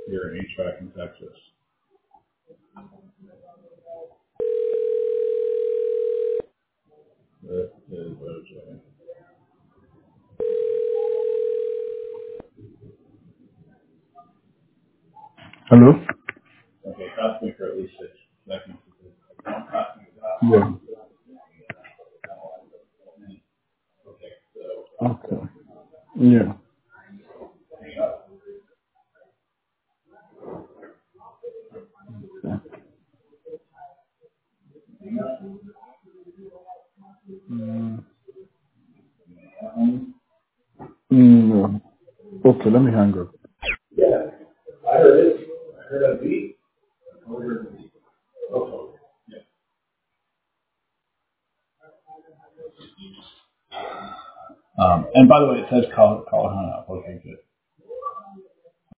You're in HVAC in Texas. This is OJ. Hello? Okay, cost me for at least 6 seconds. Don't cost me Yeah. Okay, so Okay. Yeah. Okay. Mm, no. Okay, let me hang up. yeah, I heard it. I heard a beat. I heard a beat. Okay. And by the way, it says call hung up. Okay, good.